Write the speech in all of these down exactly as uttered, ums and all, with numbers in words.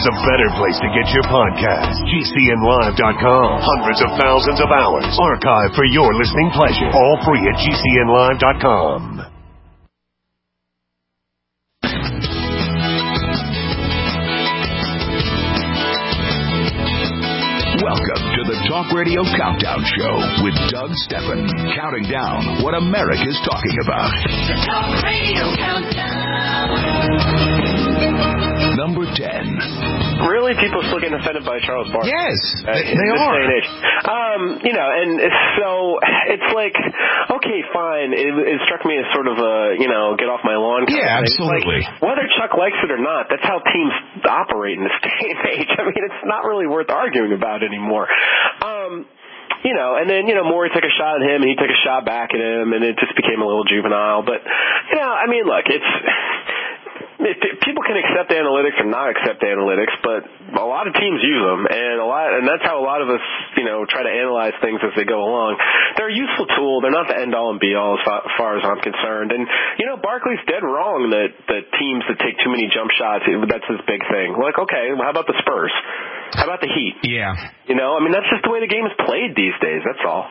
there's a better place to get your podcast. G C N live dot com. Hundreds of thousands of hours archived for your listening pleasure. All free at G C N live dot com. Welcome to the Talk Radio Countdown Show with Doug Steffen, counting down what America's talking about. The Talk Radio Countdown. Number ten. Really, people still getting offended by Charles Barkley? Yes, uh, they, in they this are. Day and age. Um, you know, and so it's like, okay, fine. It, it struck me as sort of a, you know, get off my lawn kind Yeah, of thing. absolutely. Like, whether Chuck likes it or not, that's how teams operate in this day and age. I mean, it's not really worth arguing about anymore. Um, You know, and then, you know, Morey took a shot at him, and he took a shot back at him, and it just became a little juvenile. But, you know, I mean, look, it's... It, people can accept analytics or not accept analytics, but a lot of teams use them, and a lot, and that's how a lot of us, you know, try to analyze things as they go along. They're a useful tool. They're not the end-all and be-all as far, as far as I'm concerned. And, you know, Barkley's dead wrong that, that teams that take too many jump shots, that's his big thing. Like, okay, well, how about the Spurs? How about the Heat? Yeah. You know, I mean, that's just the way the game is played these days. That's all.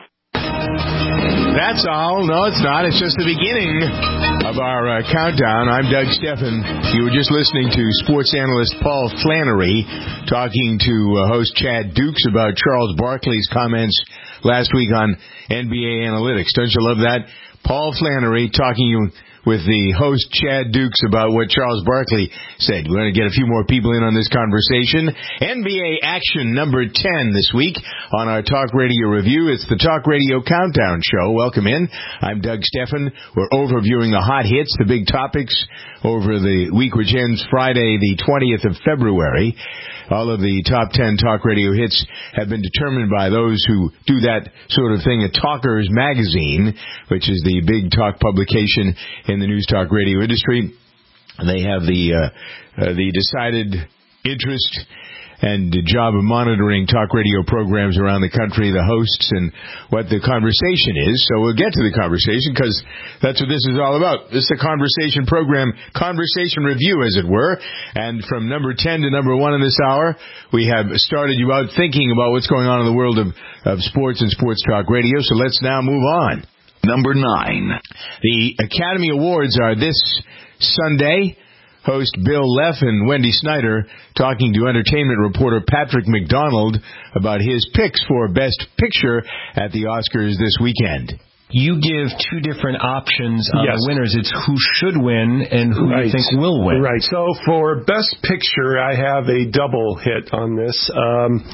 That's all. No, it's not. It's just the beginning of our uh, countdown. I'm Doug Steffen. You were just listening to sports analyst Paul Flannery talking to uh, host Chad Dukes about Charles Barkley's comments last week on N B A Analytics. Don't you love that? Paul Flannery talking you with the host Chad Dukes about what Charles Barkley said. We're going to get a few more people in on this conversation. N B A action number ten this week on our Talk Radio Review. It's the Talk Radio Countdown Show. Welcome in. I'm Doug Steffen. We're overviewing the hot hits, the big topics over the week which ends Friday the twentieth of February. All of the top ten Talk Radio hits have been determined by those who do that sort of thing at Talkers Magazine, which is the big talk publication in the news talk radio industry. They have the uh, uh, the decided interest and the job of monitoring talk radio programs around the country, the hosts, and what the conversation is. So we'll get to the conversation because that's what this is all about. This is a conversation program, conversation review, as it were. And from number ten to number one in this hour, we have started you out thinking about what's going on in the world of, of sports and sports talk radio. So let's now move on. Number nine. The Academy Awards are this Sunday. Host Bill Leff and Wendy Snyder talking to entertainment reporter Patrick McDonald about his picks for Best Picture at the Oscars this weekend. You give two different options on yes. the winners. It's who should win and who right. you think will win. Right. So for Best Picture, I have a double hit on this. Um,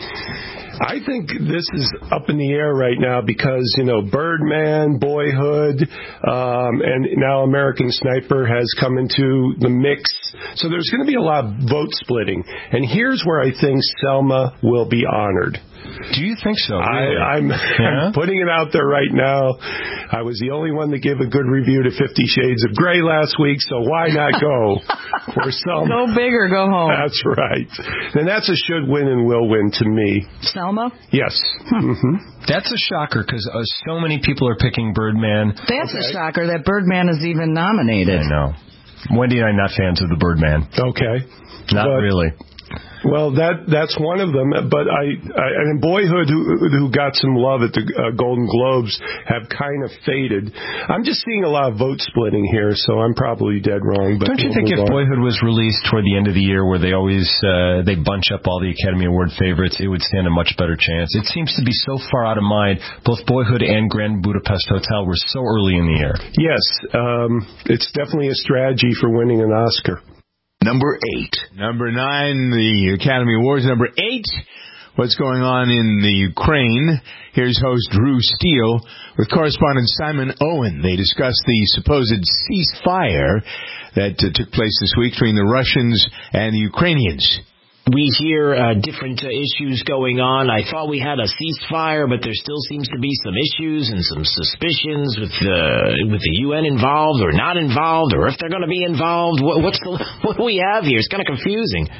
I think this is up in the air right now because, you know, Birdman, Boyhood, um, and now American Sniper has come into the mix. So there's going to be a lot of vote splitting. And here's where I think Selma will be honored. Do you think so? Really? I, I'm, yeah? I'm putting it out there right now. I was the only one to give a good review to Fifty Shades of Grey last week, so why not go for Selma? Go big or go home. That's right. And that's a should win and will win to me. Selma? Yes. Mm-hmm. That's a shocker because uh, so many people are picking Birdman. That's okay. a shocker that Birdman is even nominated. I know. Wendy and I are not fans of the Birdman. Okay. Not but, really. Well, that that's one of them. But I, I and Boyhood, who who got some love at the uh, Golden Globes, have kind of faded. I'm just seeing a lot of vote splitting here, so I'm probably dead wrong. But don't you we'll think if on. Boyhood was released toward the end of the year, where they always uh, they bunch up all the Academy Award favorites, it would stand a much better chance? It seems to be so far out of mind. Both Boyhood and Grand Budapest Hotel were so early in the year. Yes, um, it's definitely a strategy for winning an Oscar. Number eight. Number nine, the Academy Awards. Number eight, what's going on in the Ukraine. Here's host Drew Steele with correspondent Simon Owen. They discuss the supposed ceasefire that uh, took place this week between the Russians and the Ukrainians. We hear uh, different uh, issues going on. I thought we had a ceasefire, but there still seems to be some issues and some suspicions with the with the U N involved or not involved, or if they're going to be involved. What, what's the, what do we have here? It's kind of confusing.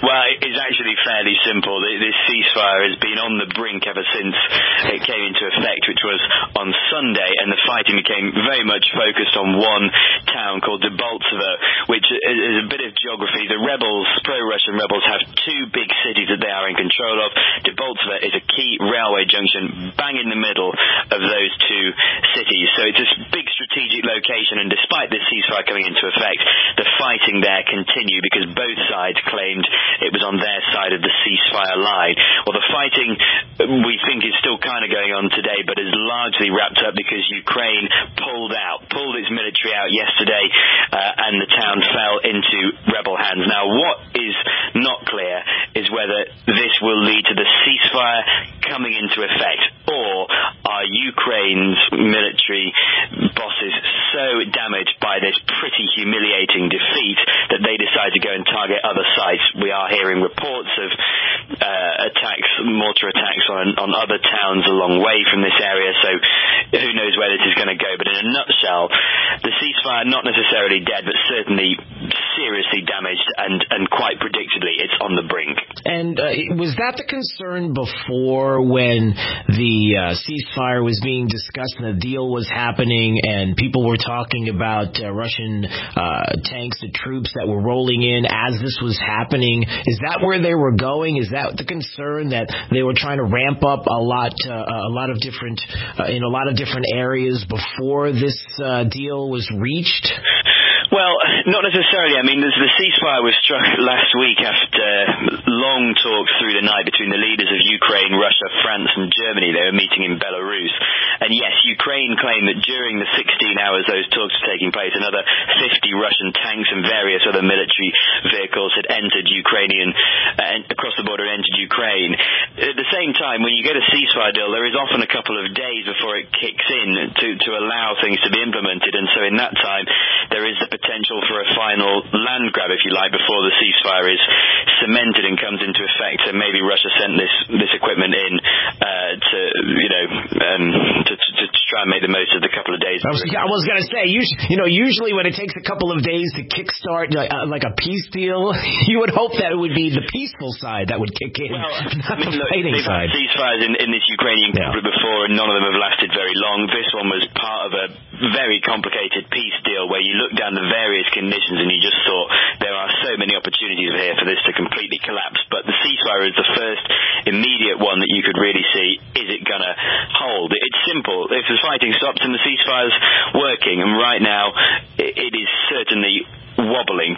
Well, it's actually fairly simple. This ceasefire has been on the brink ever since it came into effect, which was on Sunday, and the fighting became very much focused on one town called Debaltseve, which is a bit of geography. The rebels, pro-Russian rebels, have two big cities that they are in control of. Debaltseve is a key railway junction bang in the middle of those two cities. So it's a big strategic location, and despite this ceasefire coming into effect, the fighting there continued because both sides claimed it was on their side of the ceasefire line. Well, the fighting, we think, is still kind of going on today, but is largely wrapped up because Ukraine pulled out, pulled its military out yesterday, uh, and the town fell into rebel hands. Now, what is not clear is whether this will lead to the ceasefire coming into effect, or are Ukraine's military bosses so damaged by this pretty humiliating defeat that they decide to go and target other sites. We are hearing reports of uh, attacks, mortar attacks on, on other towns a long way from this area, so who knows where this is going to go. But in a nutshell, the ceasefire, not necessarily dead, but certainly seriously damaged, and, and quite predictably, it's on the brink. And uh, was that the concern before, when the uh, ceasefire was being discussed and the deal was happening and people were talking about uh, Russian uh, tanks and troops that were rolling in as this was happening? Is that where they were going? Is that the concern, that they were trying to ramp up a lot, uh, a lot of different, uh, in a lot of different areas before this uh, deal was reached? Well, not necessarily. I mean, the ceasefire was struck last week after long talks through the night between the leaders of Ukraine, Russia, France and Germany. They were meeting in Belarus. And yes, Ukraine claimed that during the sixteen hours those talks were taking place, another fifty Russian tanks and various other military vehicles had entered Ukrainian, uh, across the border and entered Ukraine. At the same time, when you get a ceasefire deal, there is often a couple of days before it kicks in to, to allow things to be implemented. And so in that time, there is the potential for a final land grab, if you like, before the ceasefire is cemented and comes into effect. And maybe Russia sent this this equipment in uh, to, you know, um, to, to, to try and make the most of the couple of days. I was, I was going to say, usually, you know, usually when it takes a couple of days to kickstart like, uh, like a peace deal, you would hope that it would be the peaceful side that would kick in, well, not I mean, the look, fighting they've side. Had ceasefires in, in this Ukrainian conflict yeah. before, and none of them have lasted very long. This one was part of a very complicated peace deal where you look down the various conditions and you just thought there are so many opportunities here for this to completely collapse. But the ceasefire is the first immediate one that you could really see. Is it going to hold? It's simple. If the fighting stops and the ceasefire's working, and right now it, it is certainly wobbling.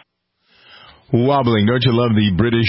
Wobbling. Don't you love the British?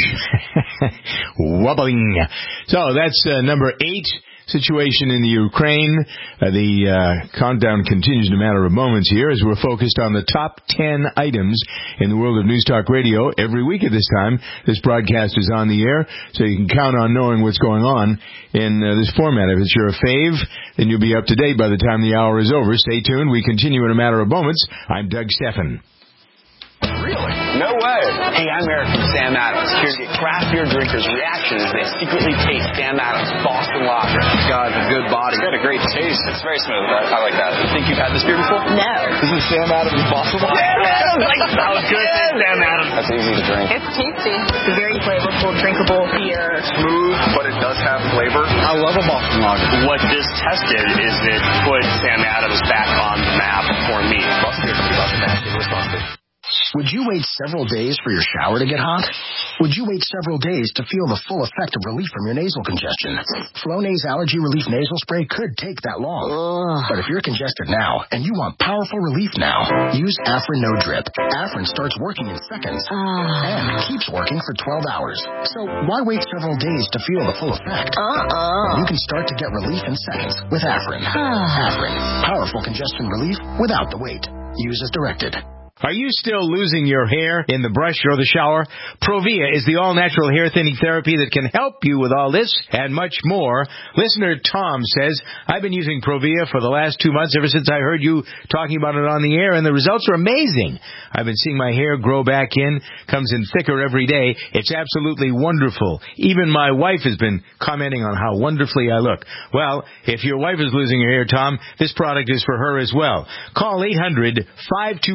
Wobbling. So that's uh, number eight. Situation in the Ukraine. Uh, the uh, countdown continues in a matter of moments here as we're focused on the top ten items in the world of News Talk Radio. Every week at this time, this broadcast is on the air, so you can count on knowing what's going on in uh, this format. If it's your fave, then you'll be up to date by the time the hour is over. Stay tuned. We continue in a matter of moments. I'm Doug Steffen. Really? No way. Hey, I'm Eric from Sam Adams, here to get craft beer drinkers' reaction as they secretly taste Sam Adams Boston Lager. It's got a good body. It's got a great taste. It's very smooth. I, I like that. You think you've had this beer before? No. This is Sam Adams Boston Lager. Sam Adams! Like, that was good. Yes. Sam Adams. That's easy to drink. It's tasty. It's a very flavorful, drinkable beer. Smooth, but it does have flavor. I love a Boston Lager. What this tested is it put Sam Adams back on the map for me. Boston beer can be about the map. It was Boston. Would you wait several days for your shower to get hot? Would you wait several days to feel the full effect of relief from your nasal congestion? Flonase Allergy Relief Nasal Spray could take that long. Ugh. But if you're congested now and you want powerful relief now, use Afrin No Drip. Afrin starts working in seconds uh. and keeps working for twelve hours. So why wait several days to feel the full effect? Uh-uh. You can start to get relief in seconds with Afrin. Afrin, powerful congestion relief without the wait. Use as directed. Are you still losing your hair in the brush or the shower? Provia is the all-natural hair thinning therapy that can help you with all this and much more. Listener Tom says, I've been using Provia for the last two months ever since I heard you talking about it on the air, and the results are amazing. I've been seeing my hair grow back in, comes in thicker every day. It's absolutely wonderful. Even my wife has been commenting on how wonderfully I look. Well, if your wife is losing her hair, Tom, this product is for her as well. Call eight hundred, five two five, eight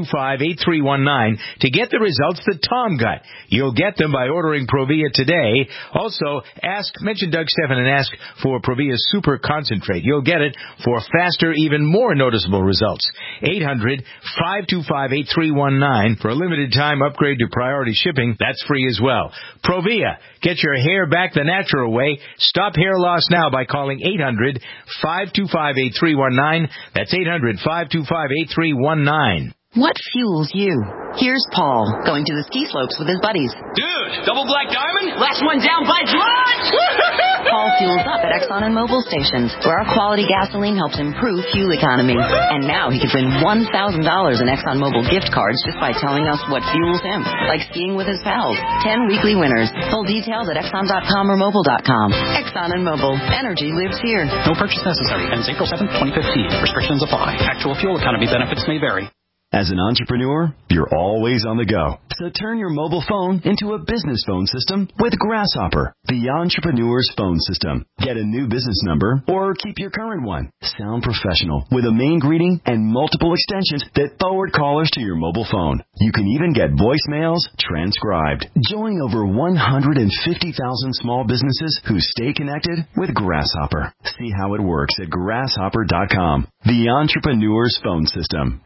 eight three one nine to get the results that Tom got. You'll get them by ordering Provia today. Also, ask, mention Doug Stephan and ask for Provia Super Concentrate. You'll get it for faster, even more noticeable results. eight hundred, five two five, eight three one nine for a limited time upgrade to priority shipping. That's free as well. Provia. Get your hair back the natural way. Stop hair loss now by calling eight hundred, five two five, eight three one nine. That's eight hundred, five two five, eight three one nine. What fuels you? Here's Paul, going to the ski slopes with his buddies. Dude, double black diamond? Last one down by lunch! Paul fuels up at Exxon and Mobil stations, where our quality gasoline helps improve fuel economy. And now he could win one thousand dollars in Exxon Mobil gift cards just by telling us what fuels him, like skiing with his pals. Ten weekly winners. Full details at Exxon dot com or Mobil dot com. Exxon and Mobil. Energy lives here. No purchase necessary. Ends April seventh, twenty fifteen. Restrictions apply. Actual fuel economy benefits may vary. As an entrepreneur, you're always on the go. So turn your mobile phone into a business phone system with Grasshopper, the entrepreneur's phone system. Get a new business number or keep your current one. Sound professional with a main greeting and multiple extensions that forward callers to your mobile phone. You can even get voicemails transcribed. Join over one hundred fifty thousand small businesses who stay connected with Grasshopper. See how it works at grasshopper dot com, the entrepreneur's phone system.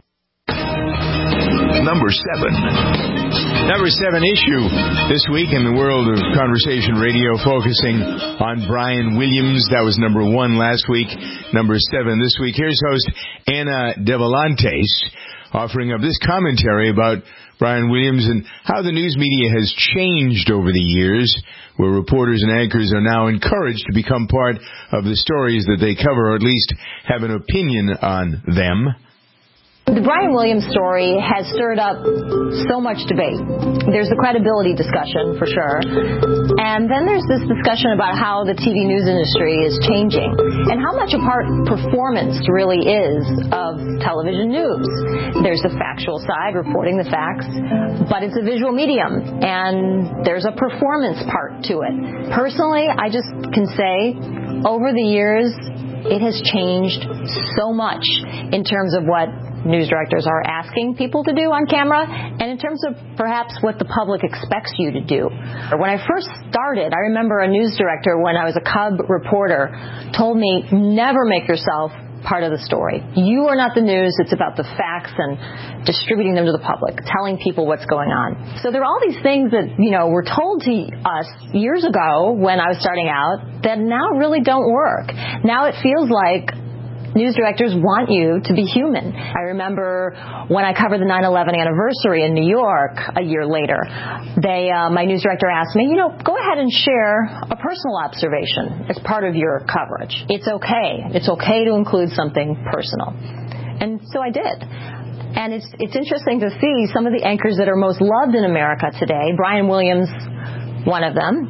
Number seven. Number seven issue this week in the world of conversation radio, focusing on Brian Williams. That was number one last week. Number seven this week. Here's host Anna Devolantes offering up this commentary about Brian Williams and how the news media has changed over the years, where reporters and anchors are now encouraged to become part of the stories that they cover, or at least have an opinion on them. The Brian Williams story has stirred up so much debate. There's the credibility discussion, for sure. And then there's this discussion about how the T V news industry is changing and how much a part performance really is of television news. There's the factual side, reporting the facts, but it's a visual medium, and there's a performance part to it. Personally, I just can say, over the years, it has changed so much in terms of what news directors are asking people to do on camera, and in terms of perhaps what the public expects you to do. When I first started, I remember a news director, when I was a Cub reporter, told me, never make yourself part of the story. You are not the news. It's about the facts and distributing them to the public, telling people what's going on. So there are all these things that, you know, were told to us years ago when I was starting out that now really don't work. Now it feels like news directors want you to be human. I remember when I covered the nine eleven anniversary in New York a year later, they, uh, my news director asked me, you know, go ahead and share a personal observation as part of your coverage. It's okay. It's okay to include something personal. And so I did. And it's, it's interesting to see some of the anchors that are most loved in America today, Brian Williams, one of them,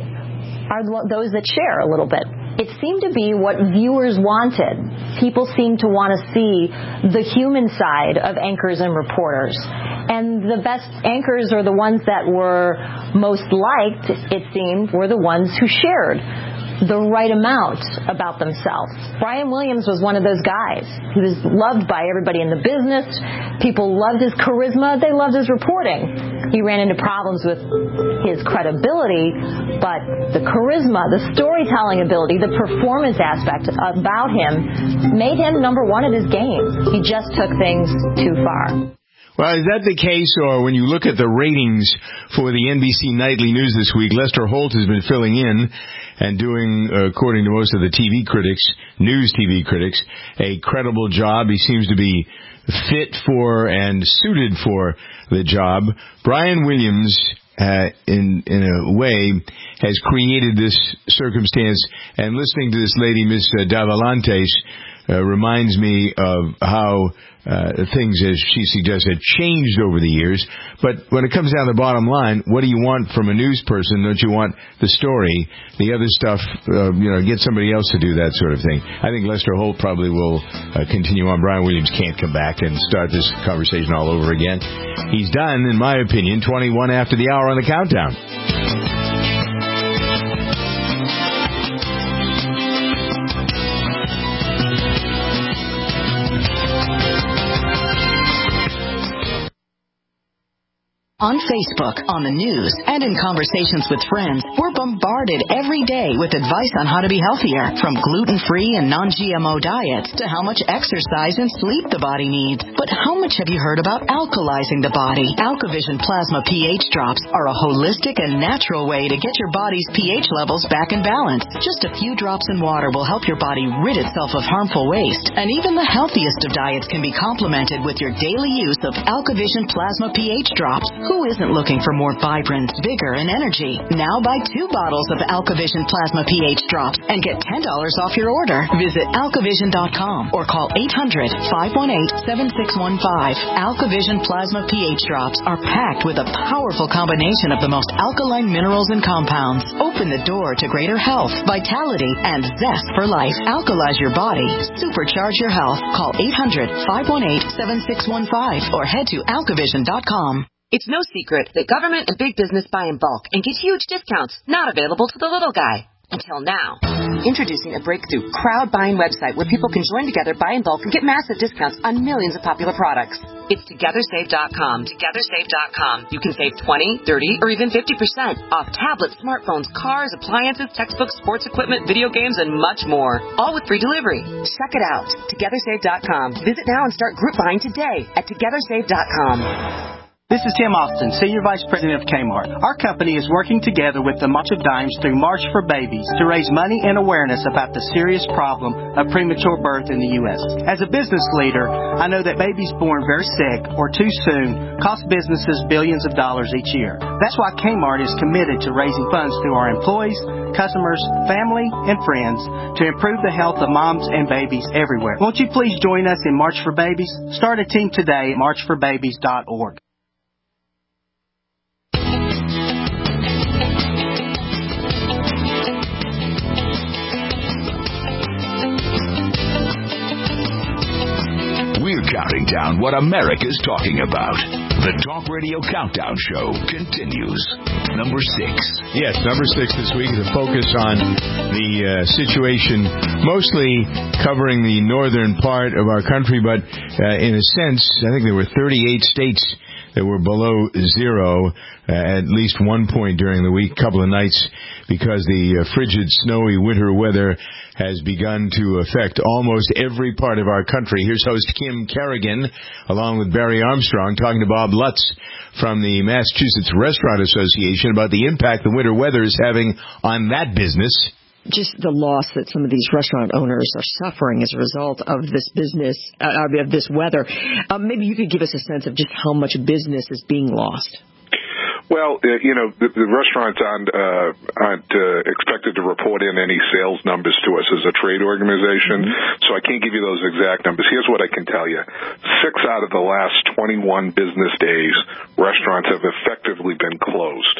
are those that share a little bit. It seemed to be what viewers wanted. People seemed to want to see the human side of anchors and reporters. And the best anchors, or the ones that were most liked, it seemed, were the ones who shared the right amount about themselves. Brian Williams was one of those guys. He was loved by everybody in the business. People loved his charisma. They loved his reporting. He ran into problems with his credibility, but the charisma, the storytelling ability, the performance aspect about him made him number one at his game. He just took things too far. Well, is that the case, or when you look at the ratings for the N B C Nightly News this week, Lester Holt has been filling in and doing, uh, according to most of the T V critics, news T V critics, a credible job. He seems to be fit for and suited for the job. Brian Williams, uh, in in a way, has created this circumstance, and listening to this lady, Miss Davalantes, uh, reminds me of how Uh, things, as she suggests, have changed over the years. But when it comes down to the bottom line, what do you want from a news person? Don't you want the story? The other stuff, uh, you know, get somebody else to do that sort of thing. I think Lester Holt probably will uh, continue on. Brian Williams can't come back and start this conversation all over again. He's done, in my opinion, twenty-one after the hour on the countdown. On Facebook, on the news, and in conversations with friends, we're bombarded every day with advice on how to be healthier, from gluten-free and non-G M O diets to how much exercise and sleep the body needs. But how much have you heard about alkalizing the body? AlkaVision Plasma pH drops are a holistic and natural way to get your body's pH levels back in balance. Just a few drops in water will help your body rid itself of harmful waste. And even the healthiest of diets can be complemented with your daily use of AlkaVision Plasma pH drops. Who isn't looking for more vibrance, vigor, and energy? Now buy two bottles of AlkaVision Plasma pH drops and get ten dollars off your order. Visit alkavision dot com or call eight hundred, five one eight, seven six one five. AlkaVision Plasma pH drops are packed with a powerful combination of the most alkaline minerals and compounds. Open the door to greater health, vitality, and zest for life. Alkalize your body. Supercharge your health. Call eight hundred, five one eight, seven six one five or head to alkavision dot com. It's no secret that government and big business buy in bulk and get huge discounts not available to the little guy. Until now. Introducing a breakthrough crowd buying website where people can join together, buy in bulk, and get massive discounts on millions of popular products. It's together save dot com. together save dot com. You can save twenty, thirty, or even fifty percent off tablets, smartphones, cars, appliances, textbooks, sports equipment, video games, and much more. All with free delivery. Check it out. together save dot com. Visit now and start group buying today at together save dot com. This is Tim Austin, Senior Vice President of Kmart. Our company is working together with the March of Dimes through March for Babies to raise money and awareness about the serious problem of premature birth in the U S. As a business leader, I know that babies born very sick or too soon cost businesses billions of dollars each year. That's why Kmart is committed to raising funds through our employees, customers, family, and friends to improve the health of moms and babies everywhere. Won't you please join us in March for Babies? Start a team today at march for babies dot org. We're counting down what America's talking about. The Talk Radio Countdown Show continues. Number six. Yes, number six this week is a focus on the uh, situation, mostly covering the northern part of our country, but uh, in a sense, I think there were thirty-eight states that were below zero uh, at least one point during the week, couple of nights, because the uh, frigid, snowy winter weather has begun to affect almost every part of our country. Here's host Kim Kerrigan, along with Barry Armstrong, talking to Bob Lutz from the Massachusetts Restaurant Association about the impact the winter weather is having on that business. Just the loss that some of these restaurant owners are suffering as a result of this business, uh, of this weather. Um, maybe you could give us a sense of just how much business is being lost. Well, uh, you know, the, the restaurants aren't, uh, aren't uh, expected to report in any sales numbers to us as a trade organization, mm-hmm. so I can't give you those exact numbers. Here's what I can tell you. Six out of the last twenty-one business days, restaurants have effectively been closed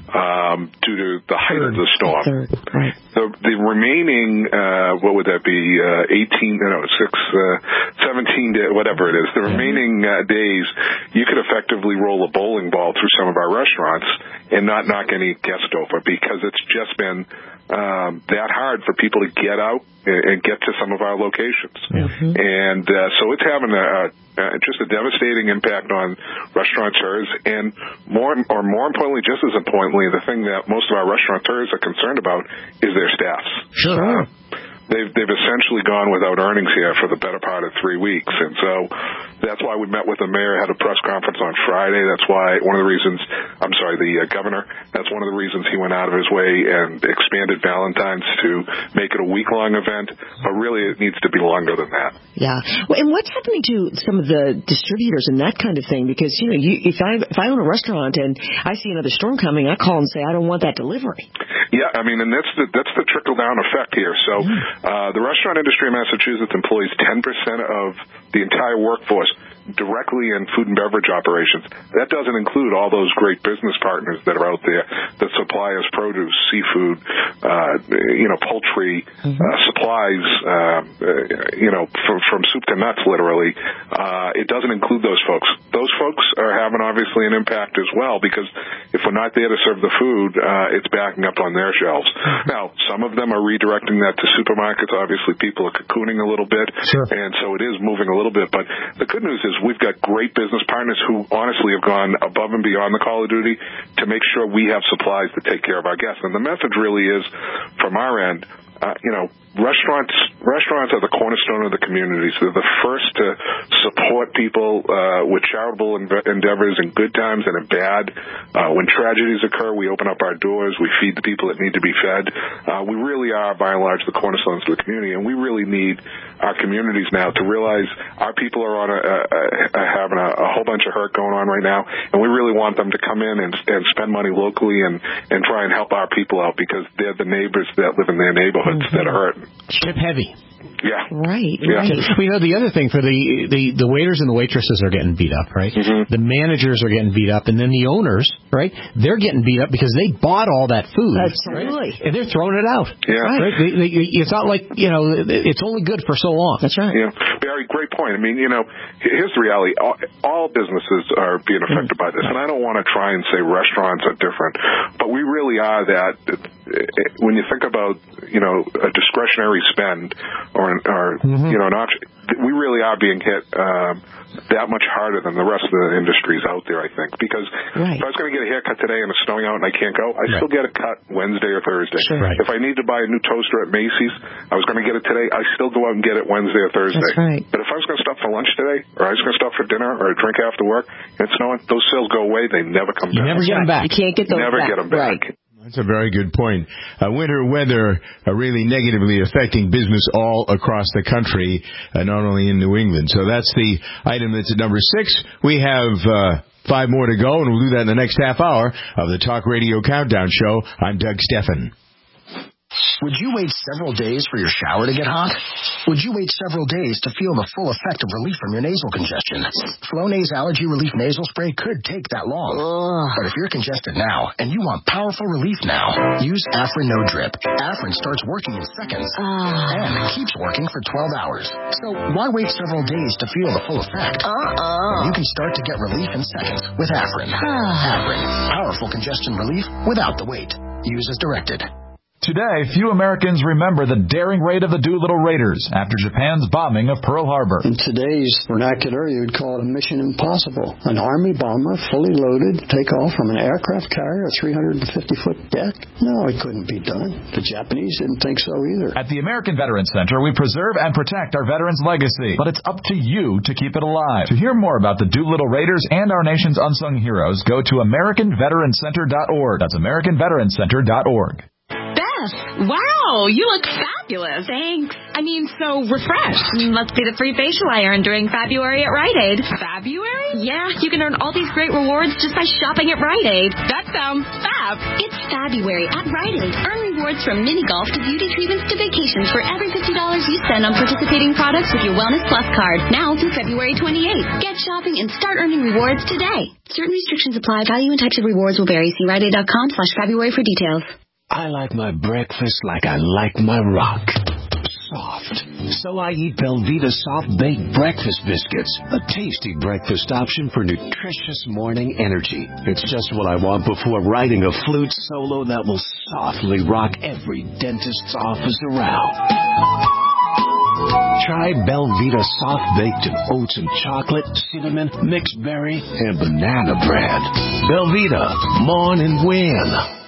um, due to the height Third. of the storm. Third. Right. The, the remaining, uh, what would that be, uh, eighteen, no, six, uh, seventeen, whatever it is, the remaining uh, days, you could effectively roll a bowling ball through some of our restaurants and not knock any guest over, because it's just been um, that hard for people to get out and get to some of our locations. Mm-hmm. And uh, so it's having a, a, just a devastating impact on restaurateurs, and more, or more importantly, just as importantly, the thing that most of our restaurateurs are concerned about is their staffs. Sure. Uh, They've, they've essentially gone without earnings here for the better part of three weeks. And so that's why we met with the mayor, had a press conference on Friday. That's why one of the reasons, I'm sorry, the uh, governor, that's one of the reasons he went out of his way and expanded Valentine's to make it a week-long event. But really, it needs to be longer than that. Yeah. Well, and what's happening to some of the distributors and that kind of thing? Because, you know, you, if I if I own a restaurant and I see another storm coming, I call and say, I don't want that delivery. Yeah, I mean, and that's the, that's the trickle-down effect here. So uh, the restaurant industry in Massachusetts employs ten percent of the entire workforce directly in food and beverage operations. That doesn't include all those great business partners that are out there that supply us produce, seafood, uh, you know, poultry, mm-hmm. uh, supplies, uh, you know, from, from soup to nuts, literally. Uh, it doesn't include those folks. Those folks are having obviously an impact as well, because if we're not there to serve the food, uh, it's backing up on their shelves. Mm-hmm. Now, some of them are redirecting that to supermarkets. Obviously, people are cocooning a little bit, sure. and so it is moving a little bit. But the good news is we've got great business partners who honestly have gone above and beyond the call of duty to make sure we have supplies to take care of our guests. And the message really is, from our end, uh, you know, restaurants restaurants are the cornerstone of the communities. They're the first to support people uh, with charitable env- endeavors in good times and in bad. Uh, when tragedies occur, we open up our doors. We feed the people that need to be fed. Uh, we really are, by and large, the cornerstones of the community, and we really need our communities now to realize our people are on a, a, a having a, a whole bunch of hurt going on right now, and we really want them to come in and, and spend money locally and, and try and help our people out because they're the neighbors that live in their neighborhoods mm-hmm. that are hurt. Chip heavy. Yeah. Right. Yeah. Right. We know the other thing for the, the, the waiters and the waitresses are getting beat up, right? Mm-hmm. The managers are getting beat up, and then the owners, right? They're getting beat up because they bought all that food. Absolutely. Right? And they're throwing it out. Yeah. Right? They, they, it's not like, you know, it's only good for so long. That's right. Yeah. Barry, great point. I mean, you know, here's the reality. All, all businesses are being affected by this, and I don't want to try and say restaurants are different, but we really are that. When you think about, you know, a discretionary spend or, or mm-hmm. you know, an option, we really are being hit um, that much harder than the rest of the industries out there, I think. Because right. if I was going to get a haircut today and it's snowing out and I can't go, I right. still get a cut Wednesday or Thursday. Sure. Right. If I need to buy a new toaster at Macy's, I was going to get it today, I still go out and get it Wednesday or Thursday. That's right. But if I was going to stop for lunch today, or I was going to stop for dinner or a drink after work, and it's snowing, those sales go away. They never come you back. You never get them back. You can't get those never back. get them back. Right. That's a very good point. Uh, winter weather uh, really negatively affecting business all across the country, uh, not only in New England. So that's the item that's at number six. We have uh, five more to go, and we'll do that in the next half hour of the Talk Radio Countdown Show. I'm Doug Steffen. Would you wait several days for your shower to get hot? Would you wait several days to feel the full effect of relief from your nasal congestion? Flonase Allergy Relief Nasal Spray could take that long. Ugh. But if you're congested now and you want powerful relief now, use Afrin No Drip. Afrin starts working in seconds uh. and keeps working for twelve hours. So why wait several days to feel the full effect? Uh-uh. You can start to get relief in seconds with Afrin. Afrin, powerful congestion relief without the wait. Use as directed. Today, few Americans remember the daring raid of the Doolittle Raiders after Japan's bombing of Pearl Harbor. In today's vernacular, you would call it a mission impossible. An Army bomber, fully loaded, take off from an aircraft carrier, a three hundred fifty foot deck? No, it couldn't be done. The Japanese didn't think so either. At the American Veterans Center, we preserve and protect our veterans' legacy, but it's up to you to keep it alive. To hear more about the Doolittle Raiders and our nation's unsung heroes, go to American Veterans Center dot org. That's American Veterans Center dot org. Beth, wow, you look fabulous. Thanks. I mean, so refreshed. Must be the free facial I earned during February at Rite Aid. February? Yeah, you can earn all these great rewards just by shopping at Rite Aid. That sounds fab. It's February at Rite Aid. Earn rewards from mini golf to beauty treatments to vacations for every fifty dollars you spend on participating products with your Wellness Plus card. Now through February twenty-eighth. Get shopping and start earning rewards today. Certain restrictions apply. Value and types of rewards will vary. See Rite Aid dot com slash February for details. I like my breakfast like I like my rock. Soft. So I eat Belvita Soft Baked Breakfast Biscuits, a tasty breakfast option for nutritious morning energy. It's just what I want before writing a flute solo that will softly rock every dentist's office around. Try Belvita Soft Baked in oats and chocolate, cinnamon, mixed berry, and banana bread. Belvita, mourn and win.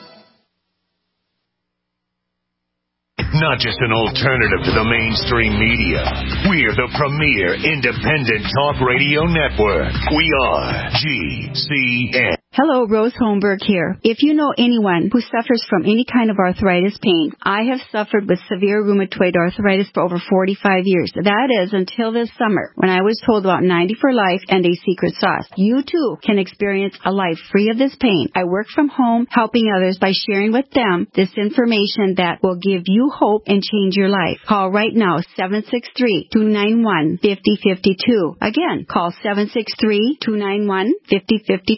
Not just an alternative to the mainstream media. We're the premier independent talk radio network. We are G C N. Hello, Rose Holmberg here. If you know anyone who suffers from any kind of arthritis pain, I have suffered with severe rheumatoid arthritis for over forty-five years. That is until this summer, when I was told about ninety for Life and a secret sauce. You too can experience a life free of this pain. I work from home, helping others by sharing with them this information that will give you hope and change your life. Call right now, seven six three, two nine one, five zero five two. Again, call seven six three, two nine one, five zero five two.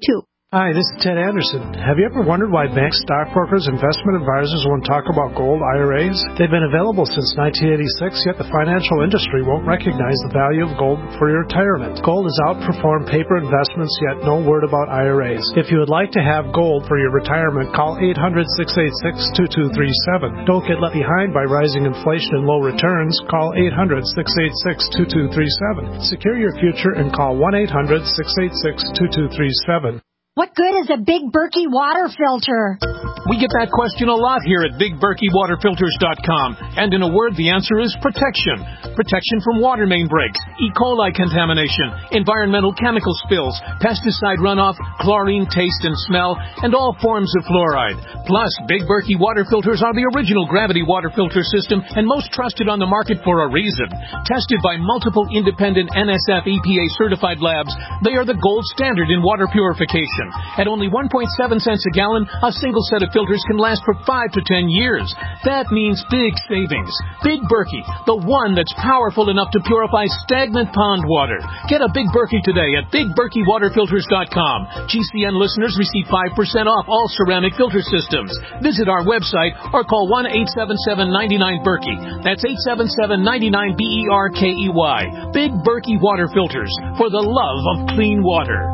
Hi, this is Ted Anderson. Have you ever wondered why banks, stockbrokers, investment advisors won't talk about gold I R As? They've been available since nineteen eighty-six, yet the financial industry won't recognize the value of gold for your retirement. Gold has outperformed paper investments, yet no word about I R As. If you would like to have gold for your retirement, call eight hundred, six eight six, two two three seven. Don't get left behind by rising inflation and low returns. Call eight hundred, six eight six, two two three seven. Secure your future and call one eight hundred, six eight six, two two three seven. What good is a Big Berkey water filter? We get that question a lot here at Big Berkey Water Filters dot com. And in a word, the answer is protection. Protection from water main breaks, E. coli contamination, environmental chemical spills, pesticide runoff, chlorine taste and smell, and all forms of fluoride. Plus, Big Berkey water filters are the original gravity water filter system and most trusted on the market for a reason. Tested by multiple independent N S F E P A certified labs, they are the gold standard in water purification. At only one point seven cents a gallon, a single set of filters can last for five to ten years. That means big savings. Big Berkey, the one that's powerful enough to purify stagnant pond water. Get a Big Berkey today at Big Berkey Water Filters dot com. G C N listeners receive five percent off all ceramic filter systems. Visit our website or call one eight seven seven, nine nine, Berkey. That's eight seven seven, nine nine, B E R K E Y. Big Berkey Water Filters, for the love of clean water.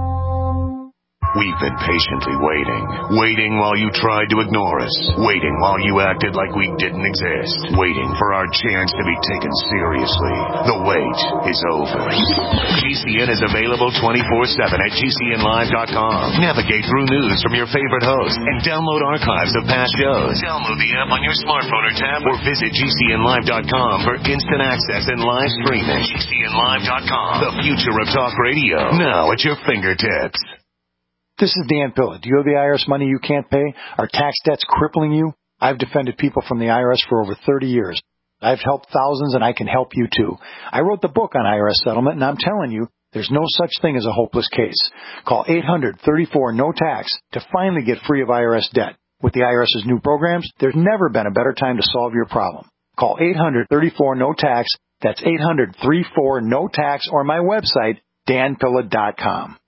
We've been patiently waiting. Waiting while you tried to ignore us. Waiting while you acted like we didn't exist. Waiting for our chance to be taken seriously. The wait is over. G C N is available twenty-four seven at G C N live dot com. Navigate through news from your favorite hosts and download archives of past shows. Download the app on your smartphone or tab or visit G C N live dot com for instant access and live streaming. G C N live dot com. The future of talk radio. Now at your fingertips. This is Dan Pilla. Do you owe the I R S money you can't pay? Are tax debts crippling you? I've defended people from the I R S for over thirty years. I've helped thousands, and I can help you too. I wrote the book on I R S settlement, and I'm telling you, there's no such thing as a hopeless case. Call eight hundred, thirty-four, no tax to finally get free of I R S debt. With the IRS's new programs, there's never been a better time to solve your problem. Call eight hundred, thirty-four, no tax. That's eight hundred, thirty-four, no tax, or my website, dan pilla dot com.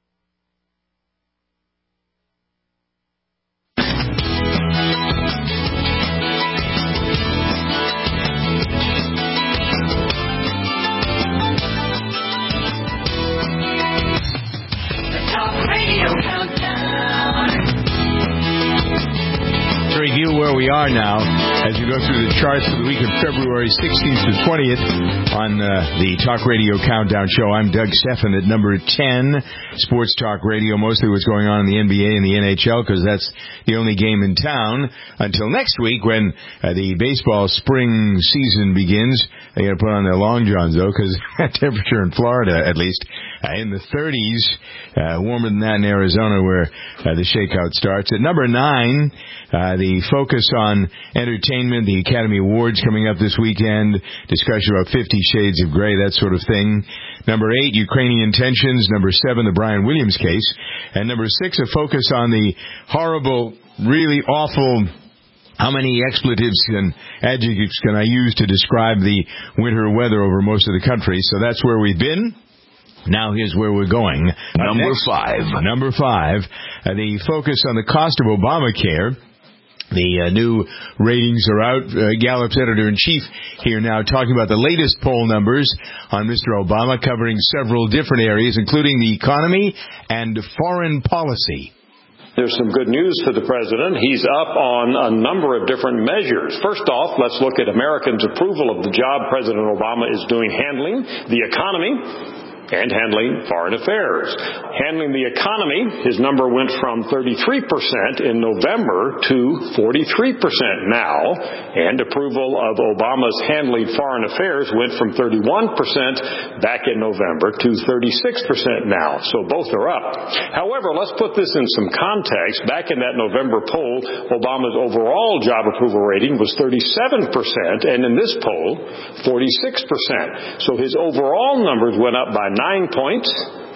To review where we are now, as we go through the charts for the week of February sixteenth to twentieth on uh, the Talk Radio Countdown Show. I'm Doug Stephan at number ten, Sports Talk Radio, mostly what's going on in the N B A and the N H L, because that's the only game in town until next week when uh, the baseball spring season begins. They got to put on their long johns, though, because temperature in Florida, at least, uh, in the thirties, uh, warmer than that in Arizona, where uh, the shakeout starts. At number nine, uh, the focus on entertainment, the Academy Awards coming up this weekend, discussion about Fifty Shades of Grey, that sort of thing. Number eight, Ukrainian tensions. Number seven, the Brian Williams case. And number six, a focus on the horrible, really awful, how many expletives and adjectives can I use to describe the winter weather over most of the country? So that's where we've been. Now here's where we're going. Number next, five. Number five, uh, the focus on the cost of Obamacare. The uh, new ratings are out. Uh, Gallup's editor-in-chief here now talking about the latest poll numbers on Mister Obama, covering several different areas, including the economy and foreign policy. There's some good news for the president. He's up on a number of different measures. First off, let's look at Americans' approval of the job President Obama is doing handling the economy and handling foreign affairs. Handling the economy, his number went from thirty-three percent in November to forty-three percent now, and approval of Obama's handling foreign affairs went from thirty-one percent back in November to thirty-six percent now. So both are up. However, let's put this in some context. Back in that November poll, Obama's overall job approval rating was thirty-seven percent, and in this poll, forty-six percent. So his overall numbers went up by nine points.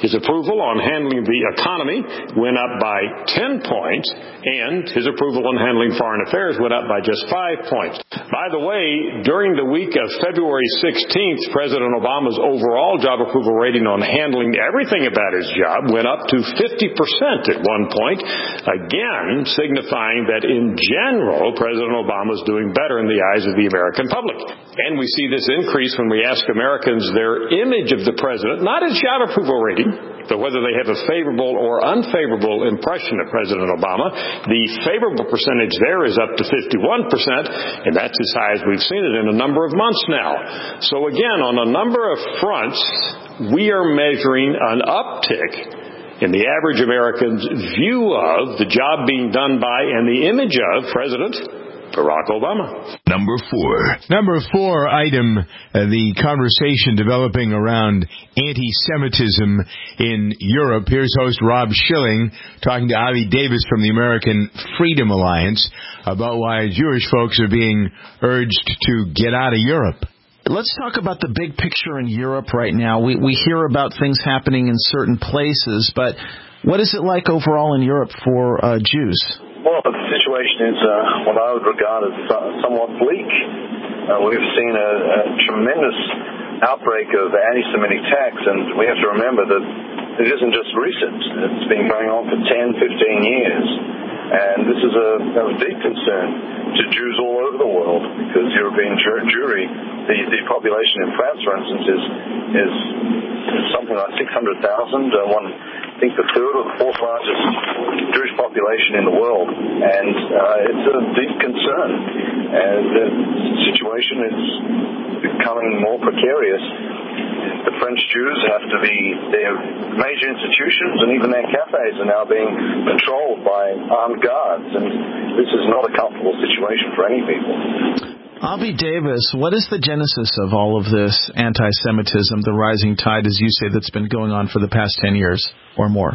His approval on handling the economy went up by ten points, and his approval on handling foreign affairs went up by just five points. By the way, during the week of February sixteenth, President Obama's overall job approval rating on handling everything about his job went up to fifty percent at one point, again signifying that in general, President Obama is doing better in the eyes of the American public. And we see this increase when we ask Americans their image of the president, not his job approval rating, but whether they have a favorable or unfavorable impression of President Obama. The favorable percentage there is up to fifty-one percent, and that's as high as we've seen it in a number of months now. So again, on a number of fronts, we are measuring an uptick in the average American's view of the job being done by and the image of President Barack Obama. Number four. Number four item, uh, the conversation developing around anti-Semitism in Europe. Here's host Rob Schilling talking to Avi Davis from the American Freedom Alliance about why Jewish folks are being urged to get out of Europe. Let's talk about the big picture in Europe right now. We, we hear about things happening in certain places, but what is it like overall in Europe for uh, Jews? Well, the situation is uh, what I would regard as uh, somewhat bleak. Uh, we've seen a, a tremendous outbreak of anti-Semitic attacks, and we have to remember that it isn't just recent. It's been going on for ten, fifteen years. And this is a, a deep concern to Jews all over the world, because European Jewry, the, the population in France, for instance, is, is something like six hundred thousand. Uh, one, I think the third or the fourth largest Jewish population in the world. And uh, it's a deep concern. And the situation is becoming more precarious. The French Jews have to be, their major institutions and even their cafes are now being patrolled by armed guards, and this is not a comfortable situation for any people. Avi Davis, what is the genesis of all of this anti-Semitism, the rising tide, as you say, that's been going on for the past ten years or more?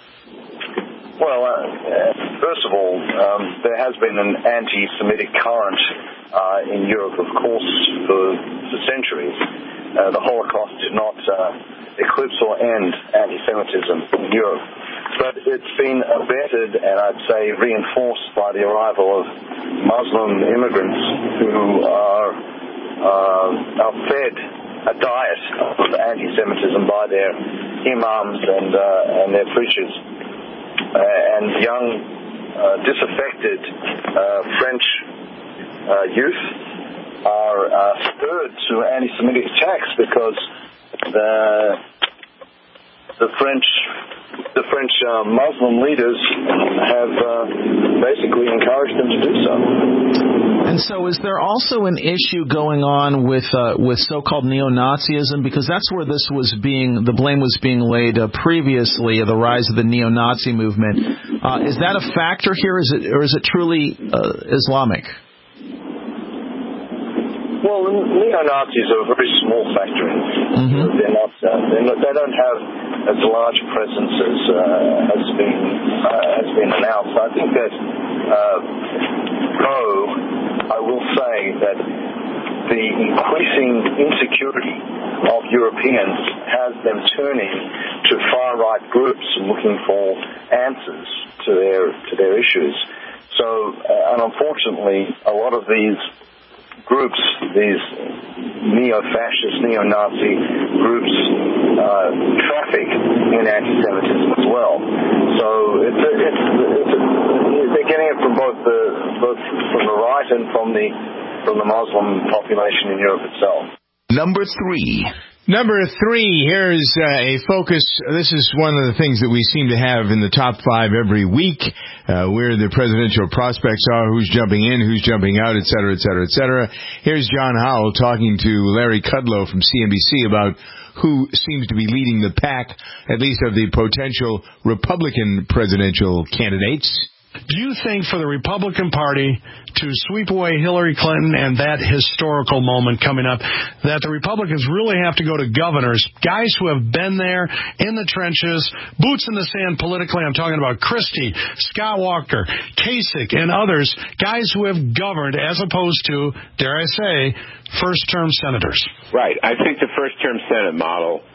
Well, uh, first of all, um, there has been an anti-Semitic current uh, in Europe, of course, for, for centuries. Uh, the Holocaust did not uh, eclipse or end anti-Semitism in Europe. But it's been abetted and I'd say reinforced by the arrival of Muslim immigrants who are, uh, are fed a diet of anti-Semitism by their imams and, uh, and their preachers. Uh, and young, uh, disaffected uh, French uh, youth are uh, stirred to anti-Semitic attacks because the the French the French uh, Muslim leaders have uh, basically encouraged them to do so. And so, is there also an issue going on with uh, with so-called neo-Nazism? Because that's where this was being the blame was being laid uh, previously, the rise of the neo-Nazi movement. Uh, is that a factor here? Is it or is it truly uh, Islamic? Well, neo-Nazis are a very small factor in this. Mm-hmm. They're not, uh, they're not. They don't have as large a presence as uh, has been uh, has been announced. I think that, uh, though, I will say that the increasing insecurity of Europeans has them turning to far-right groups looking for answers to their to their issues. So, uh, and unfortunately, a lot of these groups, these neo-fascist, neo-Nazi groups, uh, traffic in anti-Semitism as well. So it's, a, it's, it's a, they're getting it from both the both from the right and from the from the Muslim population in Europe itself. Number three. Number three, here's uh, a focus. This is one of the things that we seem to have in the top five every week, uh, where the presidential prospects are, who's jumping in, who's jumping out, et cetera, et cetera, et cetera. Here's John Howell talking to Larry Kudlow from C N B C about who seems to be leading the pack, at least of the potential Republican presidential candidates. Do you think for the Republican Party to sweep away Hillary Clinton and that historical moment coming up, that the Republicans really have to go to governors, guys who have been there in the trenches, boots in the sand politically? I'm talking about Christie, Scott Walker, Kasich, and others, guys who have governed as opposed to, dare I say, first-term senators. Right. I think the first-term Senate model